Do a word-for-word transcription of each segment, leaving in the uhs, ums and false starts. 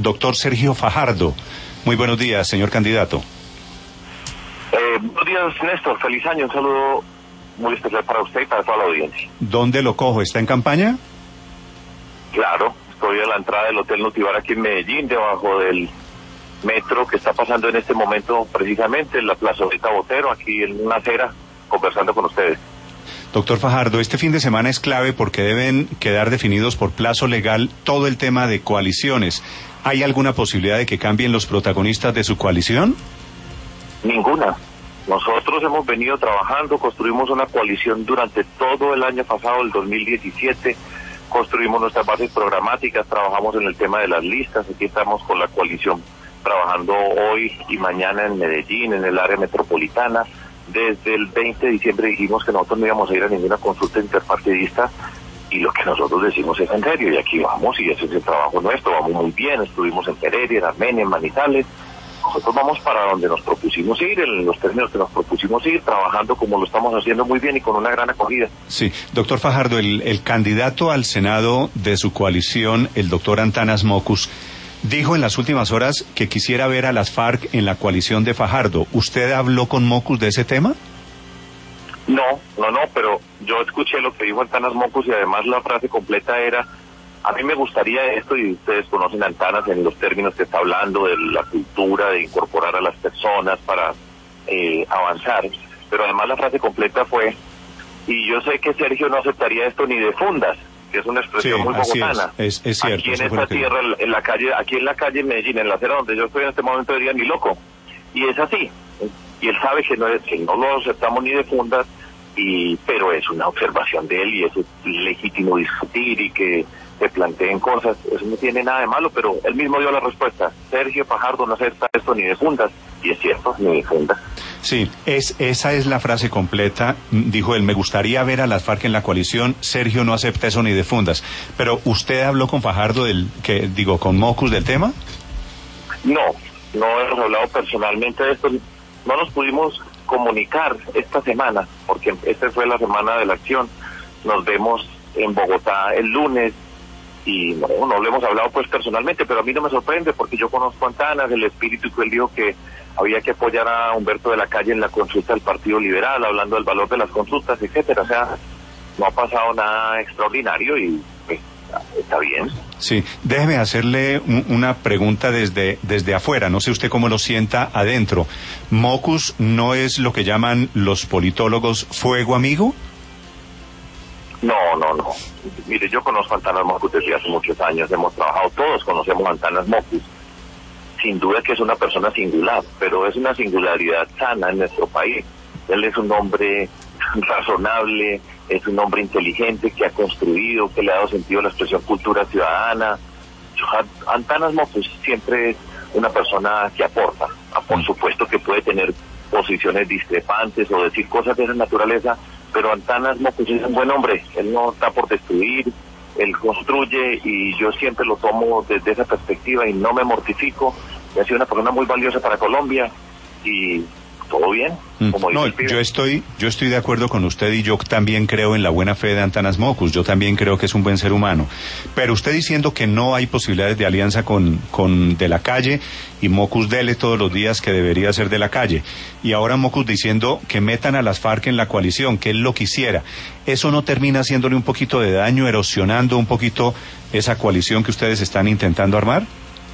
doctor Sergio Fajardo. Muy buenos días, señor candidato. Eh, buenos días, Néstor. Feliz año. Un saludo muy especial para usted y para toda la audiencia. ¿Dónde lo cojo? ¿Está en campaña? Claro, estoy a la entrada del Hotel Notibar aquí en Medellín, debajo del metro que está pasando en este momento precisamente en la plazoleta Botero, aquí en una acera, conversando con ustedes. Doctor Fajardo, este fin de semana es clave porque deben quedar definidos por plazo legal todo el tema de coaliciones. ¿Hay alguna posibilidad de que cambien los protagonistas de su coalición? Ninguna. Nosotros hemos venido trabajando, construimos una coalición durante todo el año pasado, el dos mil diecisiete, construimos nuestras bases programáticas, trabajamos en el tema de las listas, aquí estamos con la coalición trabajando hoy y mañana en Medellín, en el área metropolitana. Desde el veinte de diciembre dijimos que nosotros no íbamos a ir a ninguna consulta interpartidista y lo que nosotros decimos es en serio y aquí vamos y ese es el trabajo nuestro, vamos muy bien, estuvimos en Pereira, en Armenia, en Manizales. Nosotros vamos para donde nos propusimos ir, en los términos que nos propusimos ir, trabajando como lo estamos haciendo muy bien y con una gran acogida. Sí, doctor Fajardo, el, el candidato al Senado de su coalición, el doctor Antanas Mockus, dijo en las últimas horas que quisiera ver a las FARC en la coalición de Fajardo. ¿Usted habló con Mockus de ese tema? No, no, no, pero yo escuché lo que dijo Antanas Mockus y además la frase completa era: a mí me gustaría esto, y ustedes conocen a Antanas en los términos que está hablando de la cultura, de incorporar a las personas para eh, avanzar, pero además la frase completa fue: y yo sé que Sergio no aceptaría esto ni de fundas, que es una expresión sí, muy bogotana. Es, es, es cierto, aquí en esta tierra, en la calle, aquí en la calle Medellín, en la acera donde yo estoy en este momento, diría ni loco, y es así, y él sabe que no, es, que no lo aceptamos ni de fundas, y pero es una observación de él y es legítimo discutir y que se planteen cosas, eso no tiene nada de malo, pero él mismo dio la respuesta: Sergio Fajardo no acepta esto ni de fundas, y es cierto, ni de fundas. Sí, es, esa es la frase completa, dijo él: me gustaría ver a las FARC en la coalición, Sergio no acepta eso ni de fundas. Pero ¿usted habló con Fajardo del, que digo, con Mockus del tema? No, no hemos hablado personalmente de esto, no nos pudimos comunicar esta semana, porque esta fue la semana de la acción, nos vemos en Bogotá el lunes, y no, no lo hemos hablado pues personalmente, pero a mí no me sorprende porque yo conozco a Antanas, el espíritu que él dijo que había que apoyar a Humberto de la Calle en la consulta del Partido Liberal, hablando del valor de las consultas, etcétera. O sea, no ha pasado nada extraordinario y pues, está bien. Sí, déjeme hacerle un, una pregunta desde, desde afuera, no sé usted cómo lo sienta adentro. ¿Mockus no es lo que llaman los politólogos fuego amigo? No, no, no. Mire, yo conozco a Antanas Mockus desde hace muchos años, hemos trabajado, todos conocemos a Antanas Mockus. Sin duda que es una persona singular, pero es una singularidad sana en nuestro país. Él es un hombre razonable, es un hombre inteligente que ha construido, que le ha dado sentido a la expresión cultura ciudadana. Antanas Mockus siempre es una persona que aporta. Por supuesto que puede tener posiciones discrepantes o decir cosas de esa naturaleza, pero Antanas Mockus es un buen hombre, él no está por destruir, él construye y yo siempre lo tomo desde esa perspectiva y no me mortifico. Ha sido una persona muy valiosa para Colombia y todo bien. Como no, yo estoy, yo estoy de acuerdo con usted y yo también creo en la buena fe de Antanas Mockus, yo también creo que es un buen ser humano, pero usted diciendo que no hay posibilidades de alianza con, con De la Calle y Mockus dele todos los días que debería ser De la Calle, y ahora Mockus diciendo que metan a las FARC en la coalición, que él lo quisiera, ¿eso no termina haciéndole un poquito de daño, erosionando un poquito esa coalición que ustedes están intentando armar?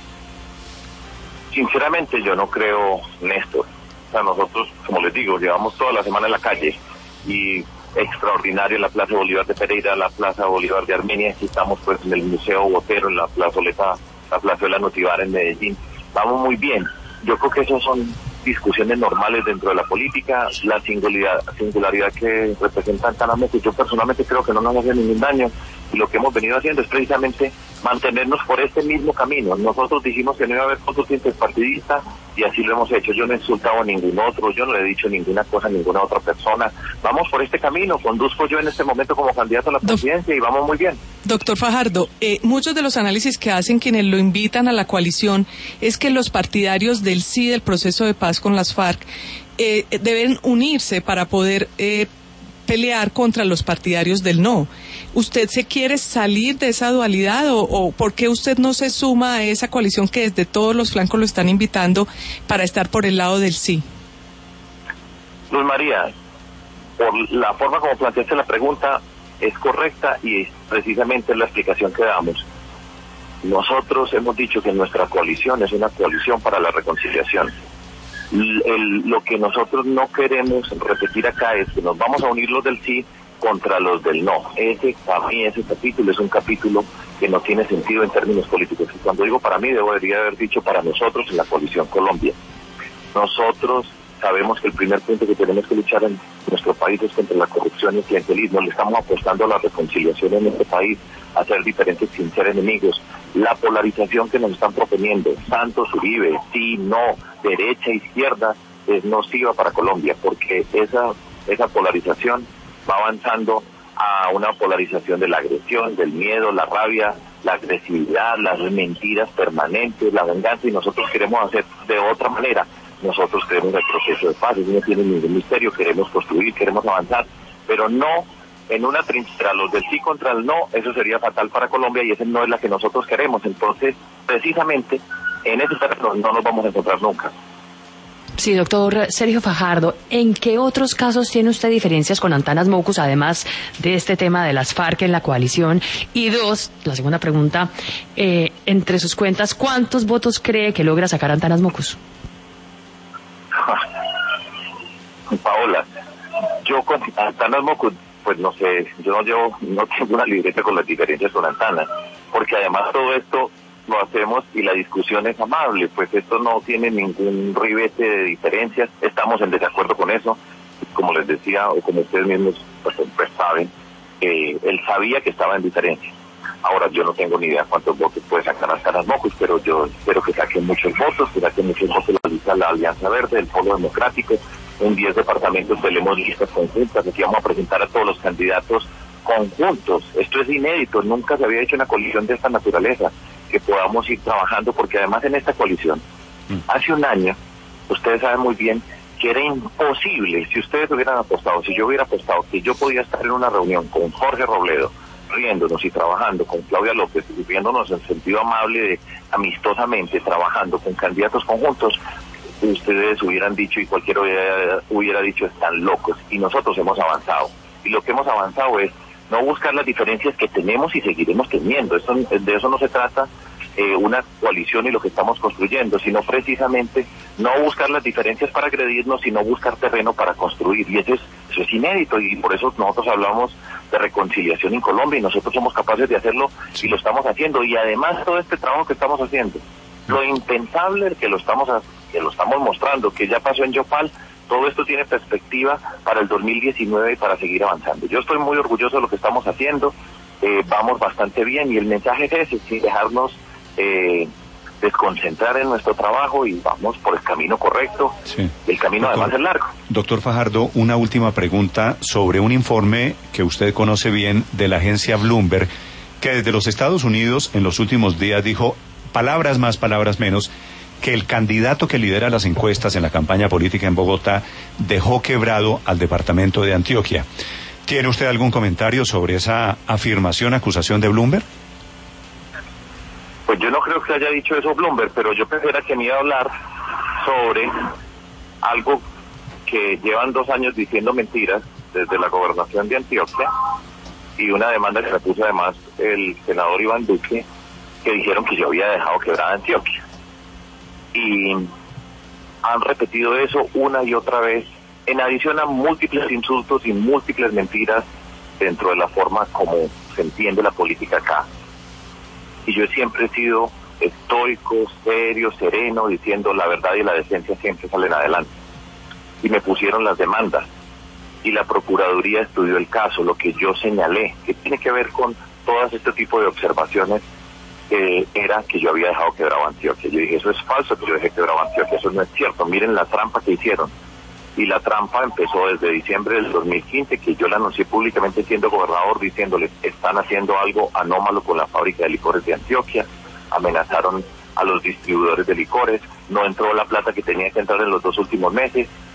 Sinceramente yo no creo, Néstor. O sea, nosotros, como les digo, llevamos toda la semana en la calle y extraordinario en la Plaza Bolívar de Pereira, la Plaza Bolívar de Armenia, aquí estamos pues en el Museo Botero, en la plazoleta, la Plazuela Notibar en Medellín. Vamos muy bien. Yo creo que esos son discusiones normales dentro de la política, la singularidad, singularidad que representan Antanas Mockus. Yo personalmente creo que no nos hace ningún daño y lo que hemos venido haciendo es precisamente mantenernos por este mismo camino. Nosotros dijimos que no iba a haber consulta interpartidista y así lo hemos hecho. Yo no he insultado a ningún otro, yo no le he dicho ninguna cosa a ninguna otra persona. Vamos por este camino, conduzco yo en este momento como candidato a la presidencia y vamos muy bien. Doctor Fajardo, eh, muchos de los análisis que hacen quienes lo invitan a la coalición es que los partidarios del sí del proceso de paz con las FARC eh, deben unirse para poder eh, pelear contra los partidarios del no. ¿Usted se quiere salir de esa dualidad o, o por qué usted no se suma a esa coalición que desde todos los flancos lo están invitando para estar por el lado del sí? Luz María, por la forma como planteaste la pregunta es correcta y es precisamente la explicación que damos. Nosotros hemos dicho que nuestra coalición es una coalición para la reconciliación. El, el, lo que nosotros no queremos repetir acá es que nos vamos a unir los del sí contra los del no. Ese, para mí, ese capítulo es un capítulo que no tiene sentido en términos políticos. Y cuando digo para mí, debería haber dicho para nosotros en la coalición Colombia. Nosotros sabemos que el primer punto que tenemos que luchar en nuestro país es contra la corrupción y el clientelismo. Le estamos apostando a la reconciliación en este país, a ser diferentes sin ser enemigos. La polarización que nos están proponiendo, Santos, Uribe, sí, no, derecha, izquierda, es nociva para Colombia, porque esa, esa polarización va avanzando a una polarización de la agresión, del miedo, la rabia, la agresividad, las mentiras permanentes, la venganza, y nosotros queremos hacer de otra manera. Nosotros queremos el proceso de paz, eso no tiene ningún misterio, queremos construir, queremos avanzar, pero no en una trinchera, los del sí contra el no, eso sería fatal para Colombia y esa no es la que nosotros queremos. Entonces, precisamente, en ese terreno no nos vamos a encontrar nunca. Sí, doctor Sergio Fajardo, ¿en qué otros casos tiene usted diferencias con Antanas Mockus, además de este tema de las FARC en la coalición? Y dos, la segunda pregunta, eh, entre sus cuentas, ¿cuántos votos cree que logra sacar Antanas Mockus? Paola, yo con Antanas Mockus, pues no sé, yo no llevo, no tengo una libreta con las diferencias con Antanas, porque además todo esto lo hacemos y la discusión es amable, pues esto no tiene ningún ribete de diferencias, estamos en desacuerdo con eso, como les decía, o como ustedes mismos pues, pues saben, eh, él sabía que estaba en diferencia. Ahora yo no tengo ni idea cuántos votos puede sacar Antanas Mockus, pero yo espero que saquen muchos votos, que saquen muchos votos la lista de la Alianza Verde, el Polo Democrático. En diez departamentos tenemos listas conjuntas, aquí vamos a presentar a todos los candidatos conjuntos. Esto es inédito, nunca se había hecho una coalición de esta naturaleza, que podamos ir trabajando, porque además en esta coalición, hace un año, ustedes saben muy bien que era imposible, si ustedes hubieran apostado, si yo hubiera apostado que yo podía estar en una reunión con Jorge Robledo, riéndonos y trabajando con Claudia López, y riéndonos en sentido amable, de, amistosamente, trabajando con candidatos conjuntos, ustedes hubieran dicho y cualquiera hubiera, hubiera dicho están locos, y nosotros hemos avanzado, y lo que hemos avanzado es no buscar las diferencias que tenemos y seguiremos teniendo. Eso, de eso no se trata eh, una coalición y lo que estamos construyendo, sino precisamente no buscar las diferencias para agredirnos, sino buscar terreno para construir, y eso es, eso es inédito, y por eso nosotros hablamos de reconciliación en Colombia, y nosotros somos capaces de hacerlo, y lo estamos haciendo, y además todo este trabajo que estamos haciendo, lo impensable que lo estamos que lo estamos mostrando, que ya pasó en Yopal, todo esto tiene perspectiva para el dos mil diecinueve y para seguir avanzando. Yo estoy muy orgulloso de lo que estamos haciendo, eh, vamos bastante bien, y el mensaje es ese, sin dejarnos eh, desconcentrar en nuestro trabajo, y vamos por el camino correcto. Sí. El camino doctor, además es largo. Doctor Fajardo, una última pregunta sobre un informe que usted conoce bien de la agencia Bloomberg, que desde los Estados Unidos en los últimos días dijo, palabras más, palabras menos, que el candidato que lidera las encuestas en la campaña política en Bogotá dejó quebrado al departamento de Antioquia. ¿Tiene usted algún comentario sobre esa afirmación, acusación de Bloomberg? Pues yo no creo que haya dicho eso Bloomberg, pero yo pensara que me iba a hablar sobre algo que llevan dos años diciendo mentiras desde la gobernación de Antioquia, y una demanda que me puso además el senador Iván Duque, que dijeron que yo había dejado quebrada Antioquia. Y han repetido eso una y otra vez, en adición a múltiples insultos y múltiples mentiras dentro de la forma como se entiende la política acá. Y yo siempre he sido estoico, serio, sereno, diciendo la verdad y la decencia siempre salen adelante. Y me pusieron las demandas, y la Procuraduría estudió el caso, lo que yo señalé, que tiene que ver con todas este tipo de observaciones, Eh, era que yo había dejado quebrado Antioquia. Yo dije, eso es falso, que yo dejé quebrado Antioquia, eso no es cierto, miren la trampa que hicieron. Y la trampa empezó desde diciembre del dos mil quince, que yo la anuncié públicamente siendo gobernador, diciéndoles, están haciendo algo anómalo con la fábrica de licores de Antioquia, amenazaron a los distribuidores de licores, no entró la plata que tenía que entrar en los dos últimos meses,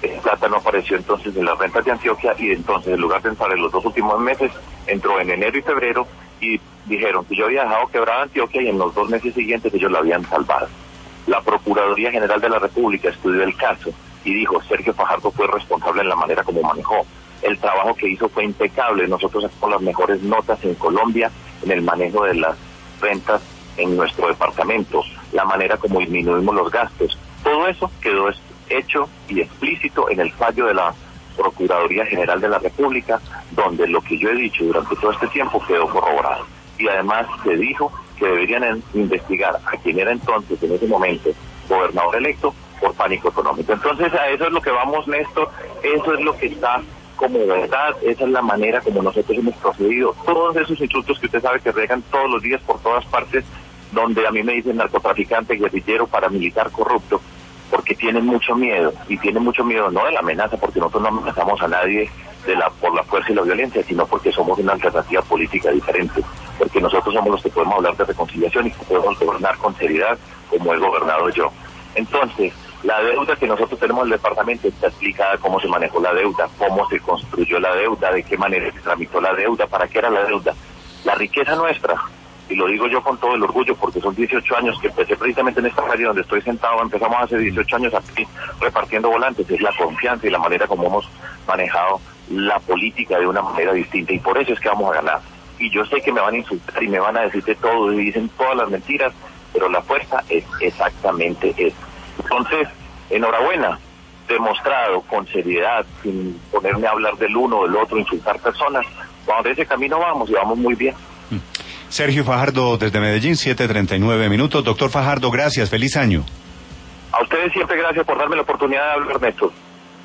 esa plata no apareció entonces en las rentas de Antioquia, y entonces en lugar de entrar en los dos últimos meses, entró en enero y febrero, y dijeron que yo había dejado quebrada Antioquia y en los dos meses siguientes ellos la habían salvado. La Procuraduría General de la República estudió el caso y dijo: Sergio Fajardo fue responsable en la manera como manejó. El trabajo que hizo fue impecable. Nosotros sacamos las mejores notas en Colombia en el manejo de las rentas en nuestro departamento, la manera como disminuimos los gastos. Todo eso quedó hecho y explícito en el fallo de la Procuraduría General de la República, donde lo que yo he dicho durante todo este tiempo quedó corroborado. Y además se dijo que deberían investigar a quien era entonces, en ese momento, gobernador electo por pánico económico. Entonces a eso es lo que vamos, Néstor, eso es lo que está como verdad, esa es la manera como nosotros hemos procedido. Todos esos insultos que usted sabe que regan todos los días por todas partes, donde a mí me dicen narcotraficante, guerrillero, paramilitar, corrupto, porque tienen mucho miedo, y tienen mucho miedo no de la amenaza, porque nosotros no amenazamos a nadie de la por la fuerza y la violencia, sino porque somos una alternativa política diferente, porque nosotros somos los que podemos hablar de reconciliación y que podemos gobernar con seriedad, como he gobernado yo. Entonces, la deuda que nosotros tenemos en el departamento está explicada: cómo se manejó la deuda, cómo se construyó la deuda, de qué manera se tramitó la deuda, para qué era la deuda. La riqueza nuestra, y lo digo yo con todo el orgullo, porque son dieciocho años que empecé precisamente en esta calle donde estoy sentado, empezamos hace dieciocho años aquí repartiendo volantes, es la confianza y la manera como hemos manejado la política de una manera distinta, y por eso es que vamos a ganar. Y yo sé que me van a insultar y me van a decir de todo y dicen todas las mentiras, pero la fuerza es exactamente eso. Entonces, enhorabuena, demostrado con seriedad, sin ponerme a hablar del uno o del otro, insultar personas. Por ese camino vamos y vamos muy bien. Sergio Fajardo desde Medellín, siete treinta y nueve minutos. Doctor Fajardo, gracias, feliz año. A ustedes siempre gracias por darme la oportunidad de hablar, Néstor.